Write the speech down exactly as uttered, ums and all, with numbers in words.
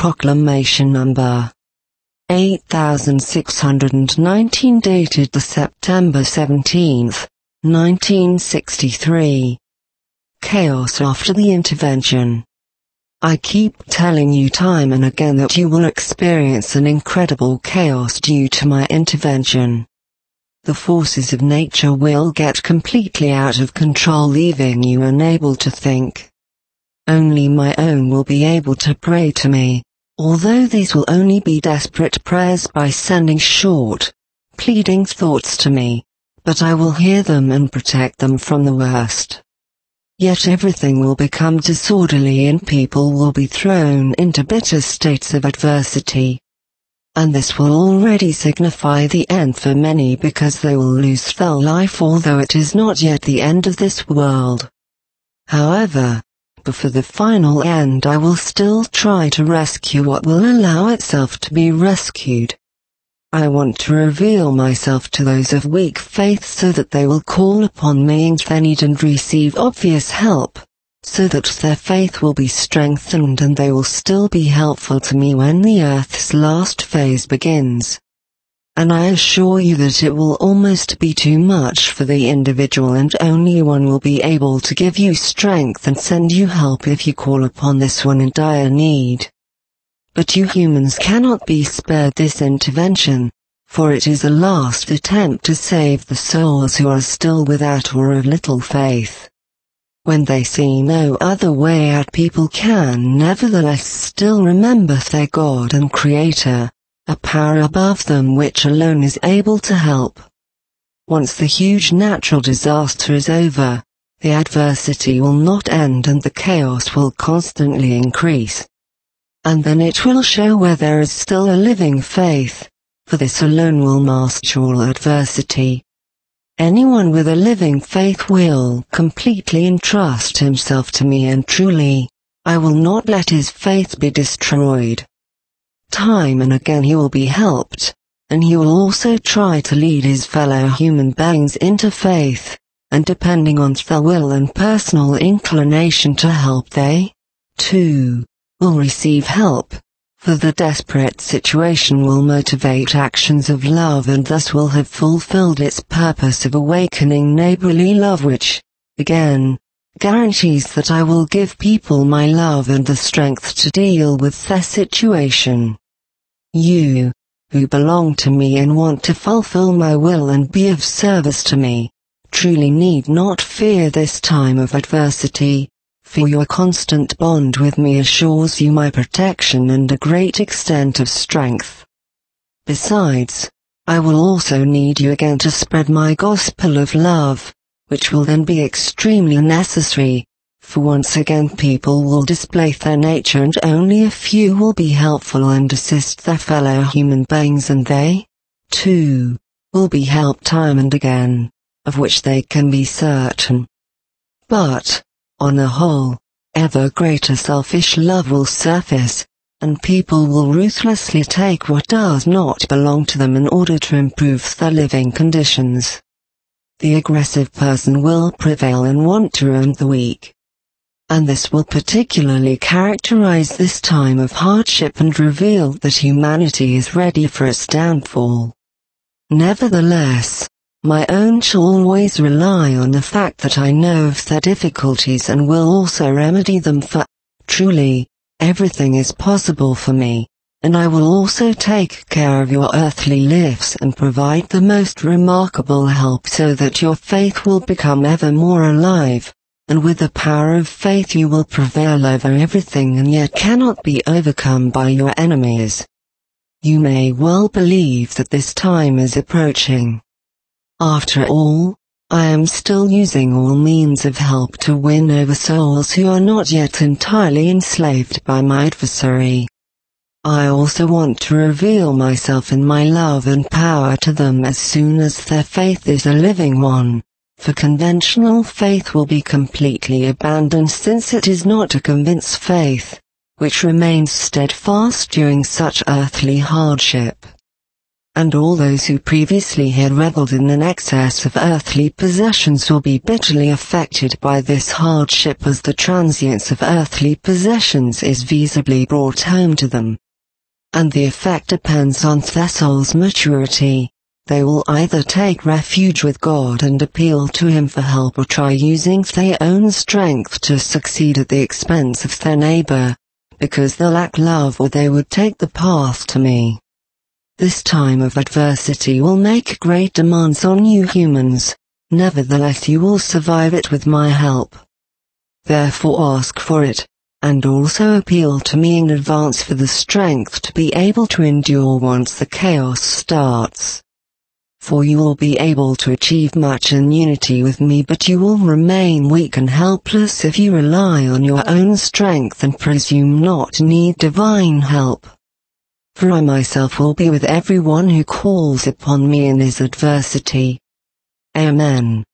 Proclamation Number eight thousand six hundred nineteen, dated the September seventeenth, nineteen sixty-three. Chaos after the intervention. I keep telling you time and again that you will experience an incredible chaos due to my intervention. The forces of nature will get completely out of control, leaving you unable to think. Only my own will be able to pray to me, although these will only be desperate prayers by sending short, pleading thoughts to me, but I will hear them and protect them from the worst. Yet everything will become disorderly and people will be thrown into bitter states of adversity. And this will already signify the end for many, because they will lose their life, although it is not yet the end of this world. However, before the final end, I will still try to rescue what will allow itself to be rescued. I want to reveal myself to those of weak faith so that they will call upon me in their need and receive obvious help, so that their faith will be strengthened and they will still be helpful to me when the Earth's last phase begins. And I assure you that it will almost be too much for the individual, and only one will be able to give you strength and send you help if you call upon this one in dire need. But you humans cannot be spared this intervention, for it is a last attempt to save the souls who are still without or of little faith. When they see no other way out, people can nevertheless still remember their God and Creator, a power above them which alone is able to help. Once the huge natural disaster is over, the adversity will not end and the chaos will constantly increase. And then it will show where there is still a living faith, for this alone will master all adversity. Anyone with a living faith will completely entrust himself to me, and truly, I will not let his faith be destroyed. Time and again he will be helped, and he will also try to lead his fellow human beings into faith, and depending on their will and personal inclination to help, they, too, will receive help, for the desperate situation will motivate actions of love and thus will have fulfilled its purpose of awakening neighborly love, which, again, guarantees that I will give people my love and the strength to deal with their situation. You, who belong to me and want to fulfill my will and be of service to me, truly need not fear this time of adversity, for your constant bond with me assures you my protection and a great extent of strength. Besides, I will also need you again to spread my gospel of love, which will then be extremely necessary, for once again people will display their nature and only a few will be helpful and assist their fellow human beings, and they, too, will be helped time and again, of which they can be certain. But, on the whole, ever greater selfish love will surface, and people will ruthlessly take what does not belong to them in order to improve their living conditions. The aggressive person will prevail and want to ruin the weak. And this will particularly characterize this time of hardship and reveal that humanity is ready for its downfall. Nevertheless, my own shall always rely on the fact that I know of their difficulties and will also remedy them, for, truly, everything is possible for me, and I will also take care of your earthly lives and provide the most remarkable help so that your faith will become ever more alive, and with the power of faith you will prevail over everything and yet cannot be overcome by your enemies. You may well believe that this time is approaching. After all, I am still using all means of help to win over souls who are not yet entirely enslaved by my adversary. I also want to reveal myself in my love and power to them as soon as their faith is a living one, for conventional faith will be completely abandoned, since it is not a convinced faith, which remains steadfast during such earthly hardship. and all those who previously had reveled in an excess of earthly possessions will be bitterly affected by this hardship as the transience of earthly possessions is visibly brought home to them. And the effect depends on their soul's maturity. They will either take refuge with God and appeal to Him for help or try using their own strength to succeed at the expense of their neighbor, because they lack love, or they would take the path to me. This time of adversity will make great demands on you humans, nevertheless you will survive it with my help. Therefore ask for it, and also appeal to me in advance for the strength to be able to endure once the chaos starts. For you will be able to achieve much in unity with me, but you will remain weak and helpless if you rely on your own strength and presume not to need divine help. For I myself will be with everyone who calls upon me in his adversity. Amen.